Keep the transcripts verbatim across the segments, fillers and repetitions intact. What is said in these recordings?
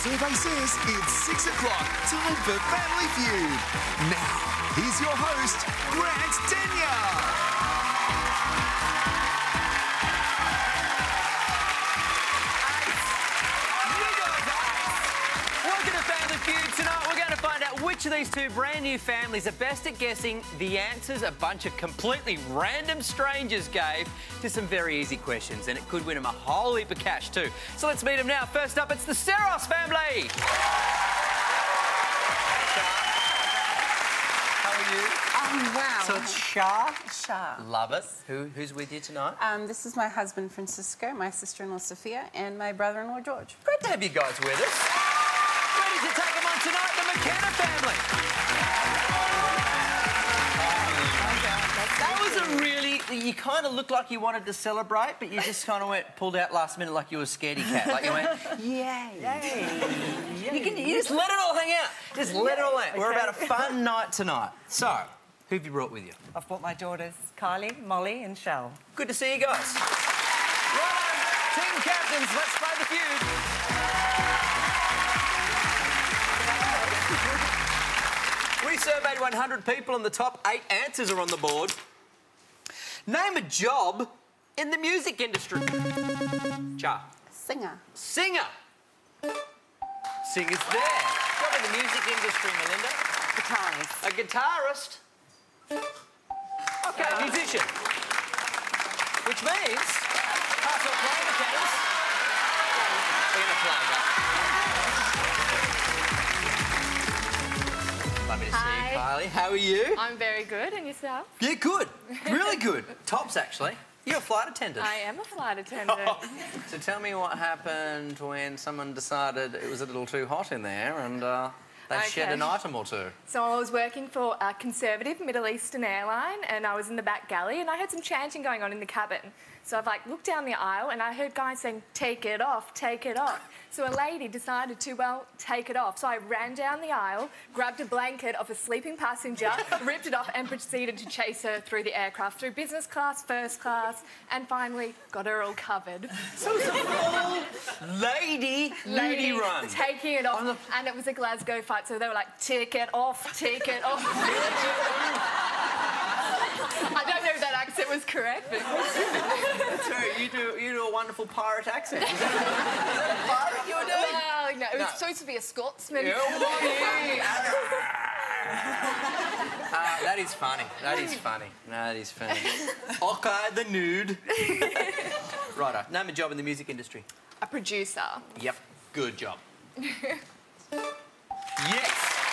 survey says it's six o'clock. Time for Family Feud. Now, here's your host, Grant Denyer. Tonight we're going to find out which of these two brand new families are best at guessing the answers a bunch of completely random strangers gave to some very easy questions, and it could win them a whole heap of cash too. So let's meet them now. First up, it's the Saros family. How are you? Um, wow. So it's Shah. Shah. Love it. Who, who's with you tonight? Um, this is my husband, Francisco, my sister-in-law, Sophia, and my brother-in-law, George. Great to have you guys with us. Ready to take them on tonight, the McKenna family. That was a really... You kind of looked like you wanted to celebrate, but you just kind of went, pulled out last minute like you were a scaredy cat. Like you went, yay. Yay. You, can, you just let it all hang out. Just let it all out. We're about a fun night tonight. So, who have you brought with you? I've brought my daughters, Kylie, Molly and Shell. Good to see you guys. Right on, team captains, let's play the feud. We surveyed one hundred people and the top eight answers are on the board. Name a job in the music industry. Cha. Singer. Singer. Singer's there. Job in the music industry, Melinda. Guitarist. A guitarist. Okay, musician. Which means, pass on playing the tennis. We're going to play that. Lovely to Hi. see you, Kylie. How are you? I'm very good, and yourself? Yeah, good. Really good. Tops, actually. You're a flight attendant. I am a flight attendant. So tell me what happened when someone decided it was a little too hot in there and uh, they Okay. shed an item or two. So I was working for a conservative Middle Eastern airline, and I was in the back galley, and I heard some chanting going on in the cabin. So I've like looked down the aisle, and I heard guys saying, "Take it off, take it off." So a lady decided to, well, take it off. So I ran down the aisle, grabbed a blanket off a sleeping passenger, ripped it off, and proceeded to chase her through the aircraft, through business class, first class, and finally got her all covered. So it was a full lady Lady nudie run. taking it off, and it was a Glasgow fight, so they were like, "Take it off, take it off." I don't know if that accent was correct, but... That's right, you do, you do a wonderful pirate accent. Is that, is that a pirate you were doing? No, no, it was No. supposed to be a Scotsman. Yeah, well, yeah. uh, that is funny. That is funny. That is funny. Okay, the nude. Righto. Name a job in the music industry. A producer. Yep. Good job. Yes.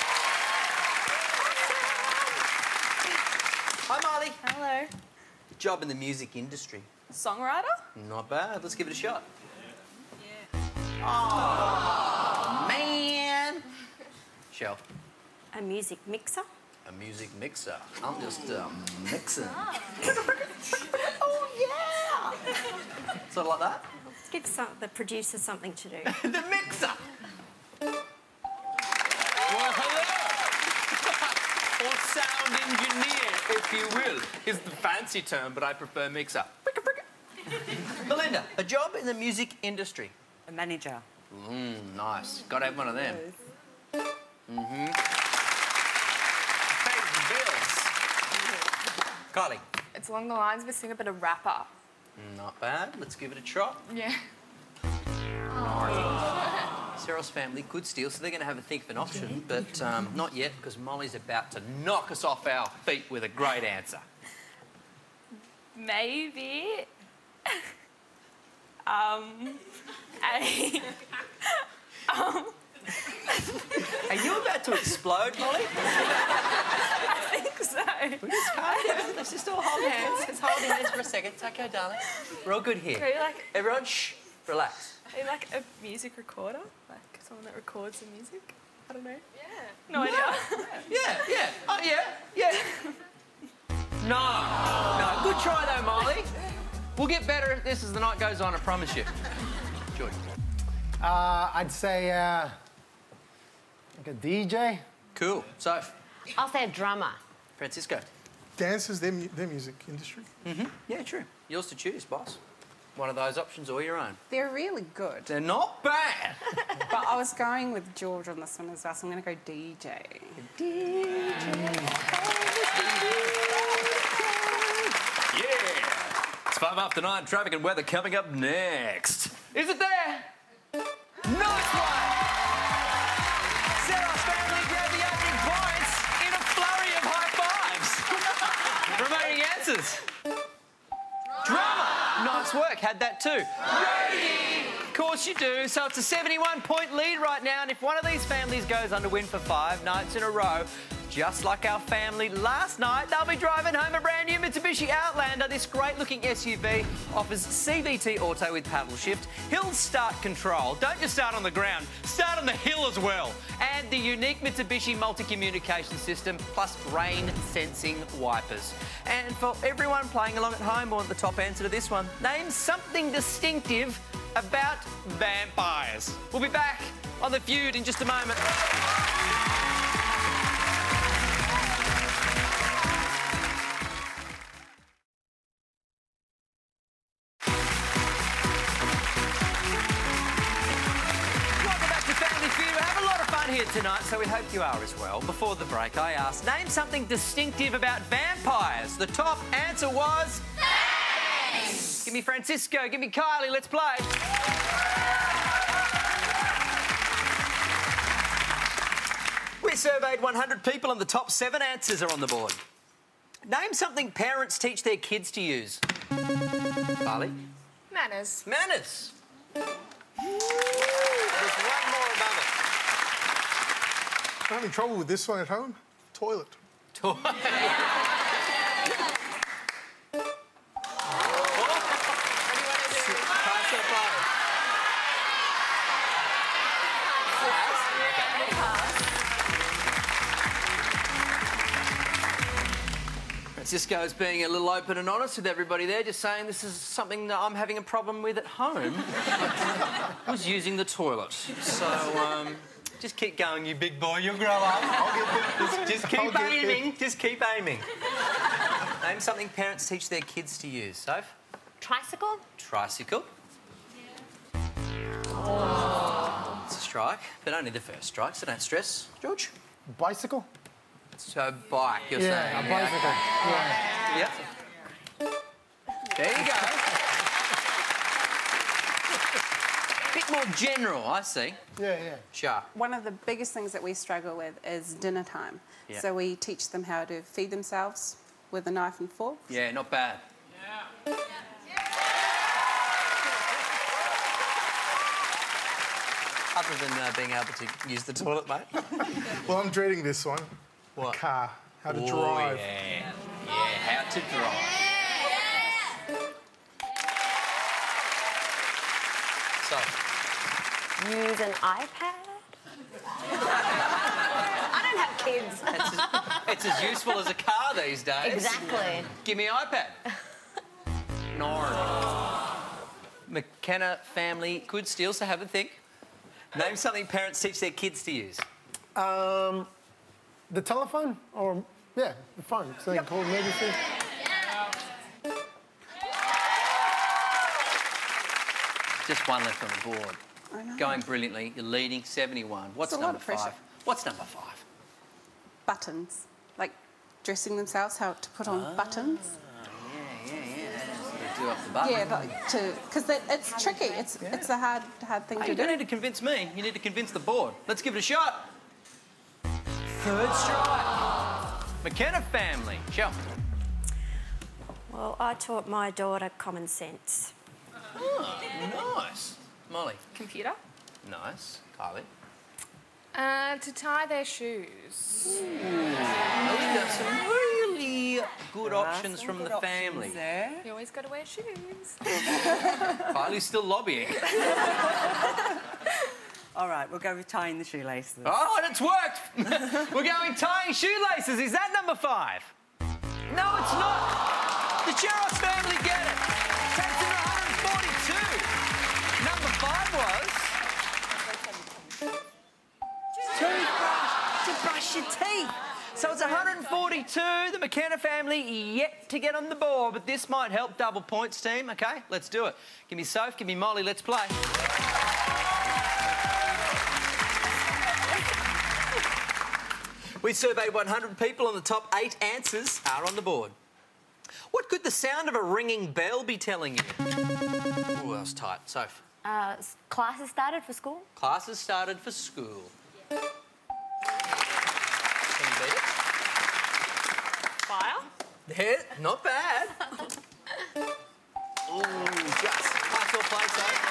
Hi, Marley. Hello. Job in the music industry. Songwriter? Not bad. Let's give it a shot. Yeah. Oh, man. Shell. A music mixer. A music mixer. I'm just um, mixing. Oh, yeah! Sort of like that? Let's give some, the producer something to do. The mixer. Well, hello. Or sound engineer, if you will, is the fancy term, but I prefer mixer. Melinda, a job in the music industry. A manager. Mmm, nice. Got to have one of them. Mm-hmm. Pays the bills. Kylie. It's along the lines of a singer, but a rapper. Not bad. Let's give it a trot. Yeah. Saros family could steal, so they're going to have a think of an option, but um, not yet, because Molly's about to knock us off our feet with a great answer. Maybe. um. A. um. Are you about to explode, Molly? I think so. We just calm down. Let's just all hold hands. Let's hold hands for a second. It's okay, darling. We're all good here. Are you like, Everyone, shh, relax. are you like a music recorder? Like someone that records the music? I don't know. Yeah. No idea. Yeah, yeah, oh, yeah, yeah. No, no. Good try, though, Molly. We'll get better at this as the night goes on, I promise you. George. Uh, I'd say, uh, like a D J. Cool. So, I'll say a drummer. Francisco. Dance is their, mu- their music industry. Mm-hmm. Yeah, true. Yours to choose, boss. one of those options or your own? They're really good. They're not bad. But I was going with George on this one as well, so I'm going to go D J. Yeah. It's five after nine. Traffic and weather coming up next. Is it there? Nice one. Sarah's family grab the opening points in a flurry of high fives. Remaining answers. Drama. Nice work. Had that too. Ready. Of course you do. So it's a seventy-one point lead right now, and if one of these families goes on to win for five nights in a row, just like our family last night, they'll be driving home a brand new Mitsubishi Outlander. This great-looking S U V offers C V T Auto with paddle shift, hill start control. Don't just start on the ground, start on the hill as well. And the unique Mitsubishi multi-communication system, plus rain-sensing wipers. And for everyone playing along at home, I want the top answer to this one. Name something distinctive about vampires. We'll be back on The Feud in just a moment. Here tonight, so we hope you are as well. Before the break, I asked, name something distinctive about vampires. The top answer was... Thanks! Give me Francisco, give me Kylie, let's play. We surveyed one hundred people and the top seven answers are on the board. Name something parents teach their kids to use. Kylie? Manners. Manners. There's one more above it. I'm having trouble with this one at home. Toilet. Toilet. Francisco's being a little open and honest with everybody there, just saying this is something that I'm having a problem with at home. was using the toilet. So, um... just keep going, you big boy. You'll grow up. I'll get just, just keep I'll aiming. Just keep aiming. Name something parents teach their kids to use. Soph? Tricycle? Tricycle. Oh. It's a strike, but only the first strike, so don't stress. George? Bicycle? So bike, you're yeah, saying? A bicycle. Yeah. Yep. There you go. Bit more general, I see. Yeah, yeah. Sure. One of the biggest things that we struggle with is dinner time. Yeah. So we teach them how to feed themselves with a knife and fork. Yeah, not bad. Yeah. Other than uh, being able to use the toilet, mate. Well, I'm dreading this one. What? A car. How to oh, drive. Yeah. Yeah, how to drive. So. Use an iPad? I don't have kids. It's as, it's as useful as a car these days. Exactly. Give me an iPad. No. McKenna family could still, so have a think. Name something parents teach their kids to use. Um, the telephone? Or, yeah, the phone. So they yep. call emergency. Just one left on the board. I know. Going brilliantly. You're leading seventy-one. What's It's a number lot of pressure. five? What's number five? Buttons. Like dressing themselves, how to put on ah, buttons. Yeah, yeah, yeah. That's do off the button. Yeah, but to because it's tricky. It's Yeah. it's a hard hard thing Hey, to you do. don't need to convince me. You need to convince the board. Let's give it a shot. Third strike. McKenna family. Shell. Well, I taught my daughter common sense. Oh, nice. Molly. Computer. Nice. Kylie. Uh, to tie their shoes. Molly got some really good options from Good the options family. there. You always got to wear shoes. Kylie's still lobbying. All right, we'll go with tying the shoelaces. Oh, and it's worked. We're going tying shoelaces. Is that number five? No, it's not. The Cheros family get it. Takes it to one hundred forty-two. Number five was... Toothbrush to brush your teeth. So it's one hundred forty-two. The McKenna family yet to get on the board, but this might help. Double points, team. OK, let's do it. Give me Soph, give me Molly. Let's play. We surveyed one hundred people and the top eight answers are on the board. What could the sound of a ringing bell be telling you? Oh, that was tight. Soph. Uh, s- classes started for school. Classes started for school. Can you beat it? Fire. Yeah, not bad. Ooh, just pass or play, Soph.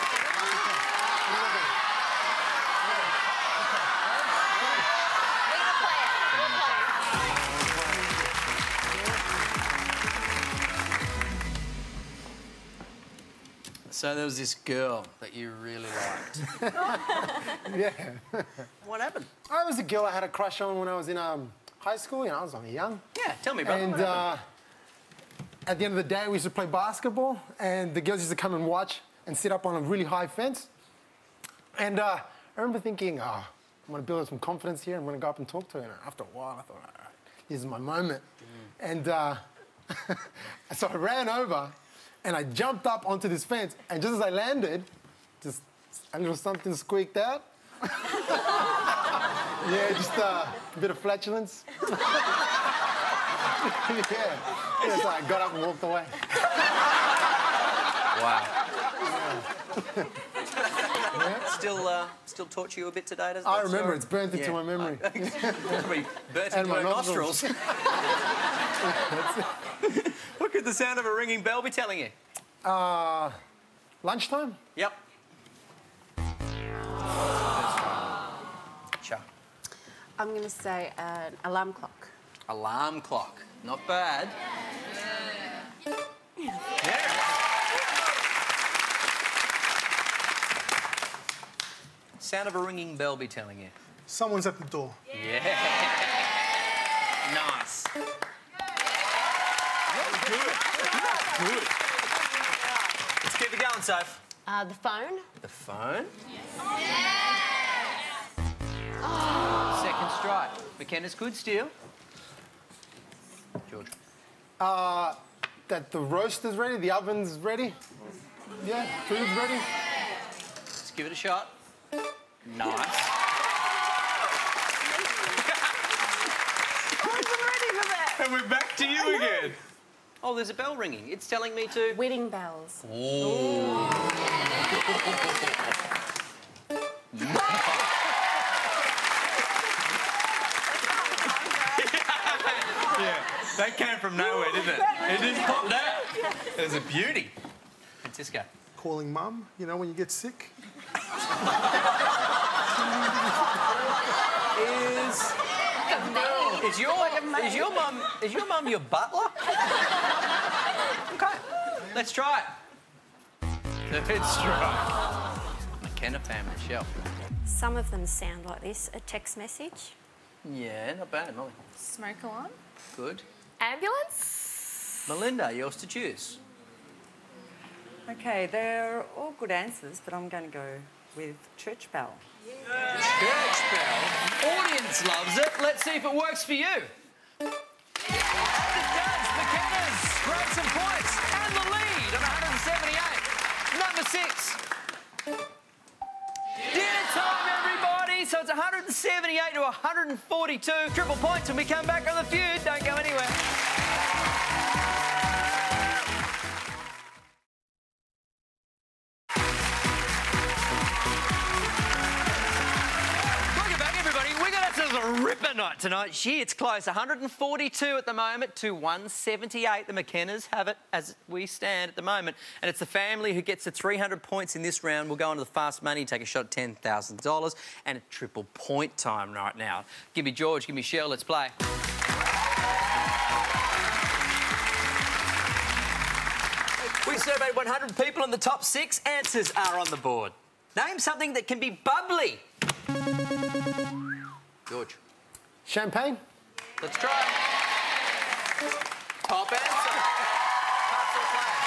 So there was this girl that you really liked. Yeah. What happened? I was a girl I had a crush on when I was in um, high school. You know, I was only young. Yeah, tell me, brother. And what happened? uh, at the end of the day, we used to play basketball, and the girls used to come and watch and sit up on a really high fence. And uh, I remember thinking, oh, I'm going to build up some confidence here. I'm going to go up and talk to her. And after a while, I thought, all right, this is my moment. Mm. And uh, so I ran over, and I jumped up onto this fence. And just as I landed, just a little something squeaked out. Yeah, just uh, a bit of flatulence. Yeah. Yeah, so I got up and walked away. Wow. Yeah. Still, uh, still torture you a bit today, doesn't it? I remember, Sorry. it's burnt into Yeah. my memory. Probably burnt And into my my nostrils. nostrils. What could the sound of a ringing bell be telling you? Uh, lunchtime? Yep. Sure. I'm going to say an alarm clock. Alarm clock. Not bad. Yeah. Sound of a ringing bell be telling you? Someone's at the door. Yeah. Nice. Good. Good. Let's keep it going, Soph. Uh, the phone. The phone. Second strike. McKenna's good still. George. Uh, that the roaster's ready, the oven's ready. Yeah, food's ready. Let's give it a shot. Nice. And we're back to you again. Oh, there's a bell ringing. It's telling me to... Wedding bells. Oh. Yeah, that came from nowhere, didn't it? It just popped out. It was a beauty. Francisco. Calling mum, you know, when you get sick. Is... Is your, is your mum is your mum your butler? Okay, let's try it. Third strike. McKenna family, Shell. Some of them sound like this, a text message. Yeah, not bad, Molly. Smoke alarm. Good. Ambulance. Melinda, yours to choose. Okay, they're all good answers, but I'm going to go with church bell. Church bell. Audience loves it. Let's see if it works for you. It does. McKenna's grab some points and the lead on one hundred seventy-eight. Number six. Dinner time, everybody. So it's one hundred seventy-eight to one hundred forty-two. Triple points when we come back on the feud. Don't go anywhere. A ripper night tonight. Gee, it's close. one hundred forty-two at the moment to one hundred seventy-eight. The McKennas have it as we stand at the moment. And it's the family who gets the three hundred points in this round. We'll go on to the fast money, take a shot at ten thousand dollars and a triple point time right now. Give me George, give me Shell, let's play. We surveyed one hundred people and the top six answers are on the board. Name something that can be bubbly. George. Champagne? Let's try it. Top answer. Pass or play?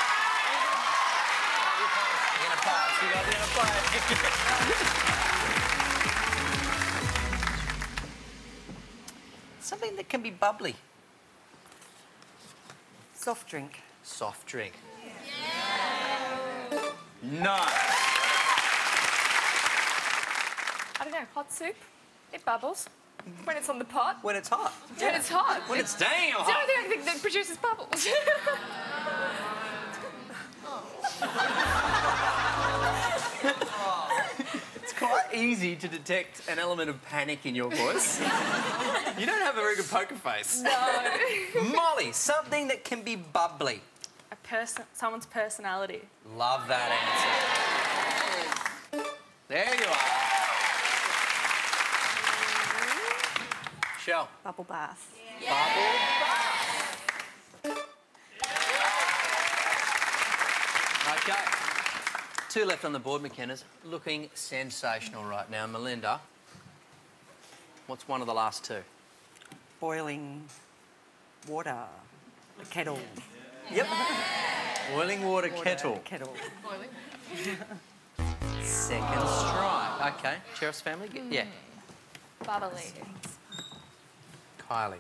You're going to pass. You guys are going to play. something that can be bubbly. Soft drink. Soft drink. No. I don't know, hot soup. It bubbles when it's on the pot. When it's hot. When it's hot. When it's damn It's the hot. only thing I think that produces bubbles. It's quite easy to detect an element of panic in your voice. You don't have a very good poker face. No. Molly, something that can be bubbly. A person, someone's personality. Love that answer. There you are. Shell. Bubble bath. Bubble bath. Okay. Two left on the board, McKenna's. Looking sensational right now. Melinda, what's one of the last two? Boiling water. Kettle. Yep. Boiling water, Water, kettle. Kettle. Second strike. Okay. Sheriff's family? G- Yeah. Bubbly. Kylie.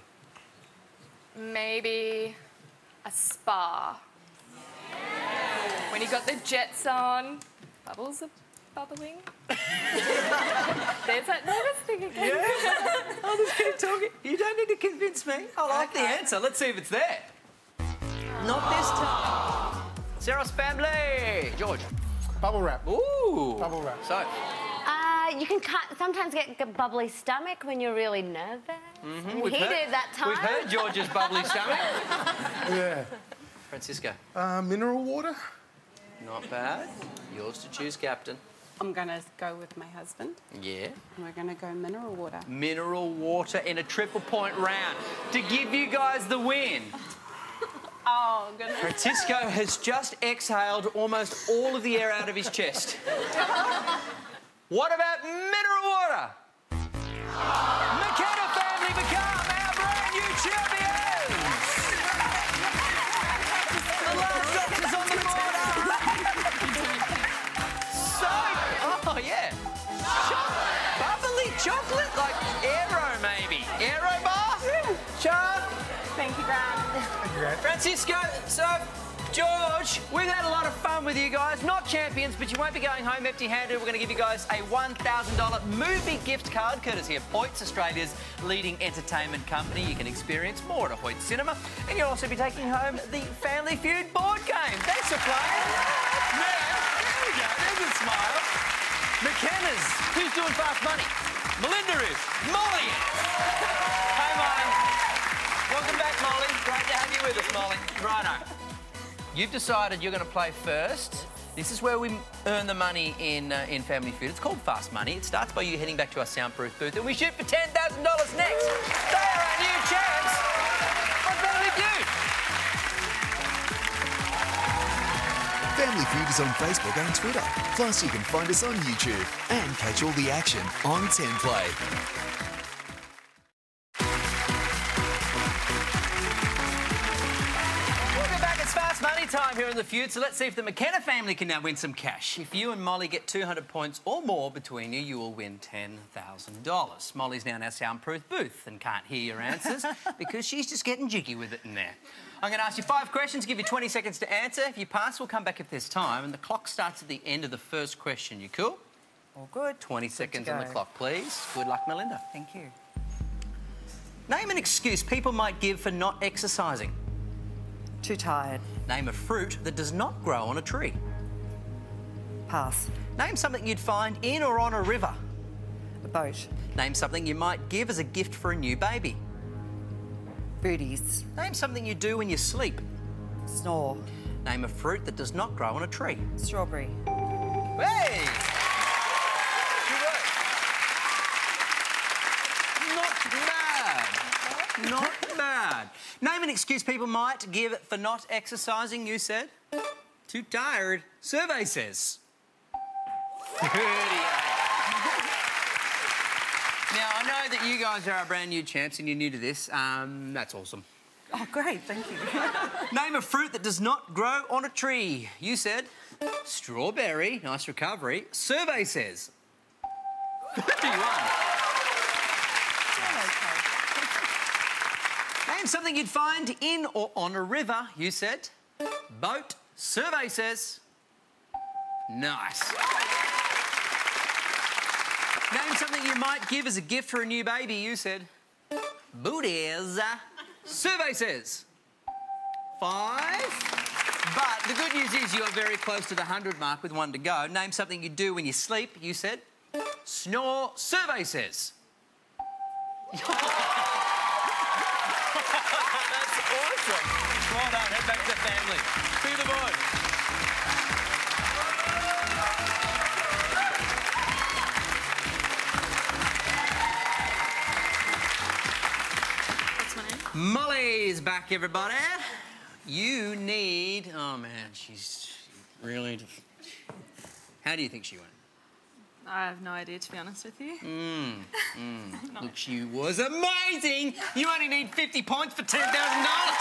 Maybe a spa. When you got the jets on, bubbles are bubbling. There's that nervous thing again. I'll just keep talking. You don't need to convince me. I like the answer. Let's see if it's there. Not this time. Sarah's family. George. Bubble wrap. Ooh. Bubble wrap. So, Uh, you can cut, sometimes get a bubbly stomach when you're really nervous. And we've he heard- did that time. we've heard George's bubbly stomach. Yeah. Francisco. Uh, mineral water? Not bad. Yours to choose, Captain. I'm going to go with my husband, Yeah. and we're going to go mineral water. Mineral water in a triple point round to give you guys the win. Oh, goodness. Francisco has just exhaled almost all of the air out of his chest. What about mineral water? McKenna family become our brand new champions! The last options on the board are... So... Oh, yeah. Cho- bubbly chocolate? Like Aero, maybe. Aero bar? Charm? Thank you, Grant. Francisco, so, George, we've had a lot of fun with you guys. Not champions, but you won't be going home empty-handed. We're going to give you guys a one thousand dollars movie gift card, courtesy of Hoyts, Australia's leading entertainment company. You can experience more at a Hoyts cinema. And you'll also be taking home the Family Feud board game. Thanks for playing. Yeah, there we go. There's a smile. McKenna's. Who's doing fast money? Melinda is. Molly is. Hey, Molly. Welcome back, Molly. Great to have you with us, Molly. Righto. You've decided you're going to play first. This is where we earn the money in uh, in Family Feud. It's called Fast Money. It starts by you heading back to our soundproof booth, and we shoot for ten thousand dollars next. They are our new champs on Family Feud. Family Feud is on Facebook and Twitter. Plus, you can find us on YouTube and catch all the action on ten play. Welcome back. It's Fast Money time here in the Feud. So let's see if the McKenna family can now win some cash. If you and Molly get two hundred points or more between you, you will win ten thousand dollars. Molly's now in our soundproof booth and can't hear your answers because she's just getting jiggy with it in there. I'm going to ask you five questions, give you twenty seconds to answer. If you pass, we'll come back if there's time. And the clock starts at the end of the first question. You cool? All good. twenty seconds to on the go. clock, please. Good luck, Melinda. Thank you. Name an excuse people might give for not exercising. Too tired. Name a fruit that does not grow on a tree. Pass. Name something you'd find in or on a river. A boat. Name something you might give as a gift for a new baby. Booties. Name something you do when you sleep. Snore. Name a fruit that does not grow on a tree. Strawberry. Hey! Good work. Not bad. Not bad. Name an excuse people might give for not exercising, you said. Too tired. Survey says. thirty-eight. Now, I know that you guys are our brand new champs and you're new to this. Um, that's awesome. Oh, great. Thank you. Name a fruit that does not grow on a tree. You said strawberry. Nice recovery. Survey says fifty-one. Name something you'd find in or on a river. You said boat. Survey says nice. Name something you might give as a gift for a new baby. You said booties. Survey says five. But the good news is you are very close to the one hundred mark with one to go. Name something you do when you sleep. You said snore. Survey says That's awesome. Well done. Head back to the family. To the board. What's my name? Molly's back, everybody. You need... Oh, man, she's really... How do you think she went? I have no idea, to be honest with you. Mm, mm. no. Look, she was amazing. You only need fifty points for ten thousand dollars.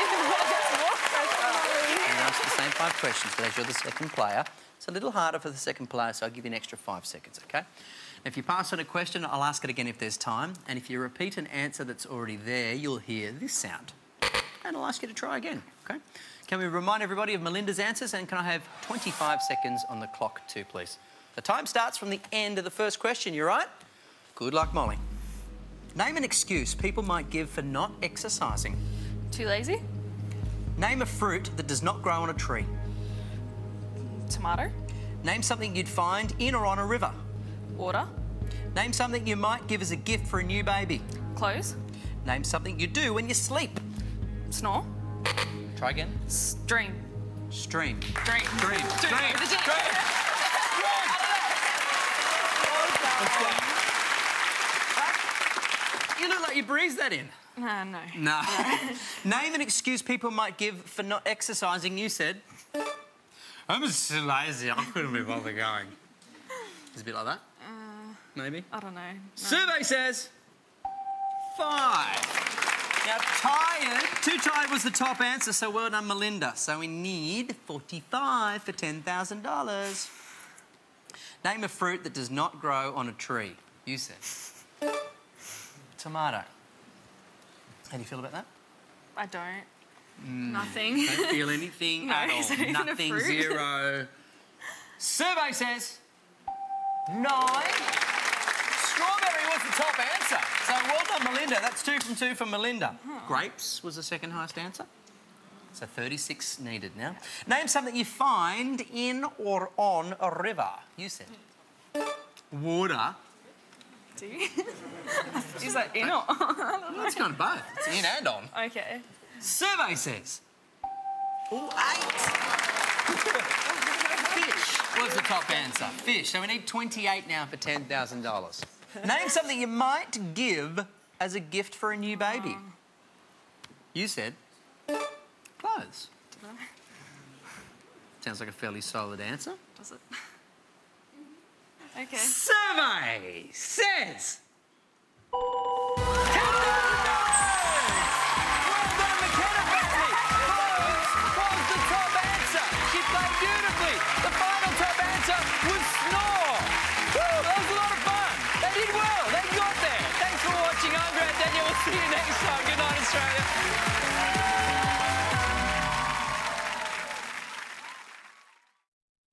You asked the same five questions, but as you're the second player, it's a little harder for the second player, so I'll give you an extra five seconds, OK? If you pass on a question, I'll ask it again if there's time. And if you repeat an answer that's already there, you'll hear this sound. And I'll ask you to try again, OK? Can we remind everybody of Melinda's answers? And can I have twenty-five seconds on the clock too, please? The time starts from the end of the first question. You right? Good luck, Molly. Name an excuse people might give for not exercising. Too lazy? Name a fruit that does not grow on a tree. Tomato? Name something you'd find in or on a river. Water? Name something you might give as a gift for a new baby. Clothes? Name something you do when you sleep. Snore? Try again. Stream. Stream. Dream. Dream. Dream. With a G. Dream. You look like you breezed that in. Uh, no. No. Name an excuse people might give for not exercising. You said, I'm just so lazy, I couldn't be bothered going. It's a bit like that? Uh, Maybe? I don't know. No. Survey says five. Now, tired. Too tired was the top answer, so well done, Melinda. So we need forty-five for ten thousand dollars. Name a fruit that does not grow on a tree. You said tomato. How do you feel about that? I don't. Mm, Nothing. Don't feel anything No, at all. is it even a Nothing, fruit? zero. Survey says nine. Strawberry was the top answer. So well done, Melinda. That's two from two from Melinda. Oh. Grapes was the second highest answer. So thirty-six needed now. Name something you find in or on a river. You said water. Do you? Is that in or on? Well, it's kind of both. It's in and on. Okay. Survey says ooh, eight. Fish was the top answer. Fish. So we need twenty-eight now for ten thousand dollars. Name something you might give as a gift for a new baby. You said clothes. Sounds like a fairly solid answer. Does it? Okay. Survey says ten thousand dollars! Well done, McKenna family! Clothes was the top answer. She played beautifully. The final top answer was snore. Woo, that was a lot of fun. They did well. They got there. Thanks for watching. I'm Grant Daniel. We'll see you next time. Good night, Australia.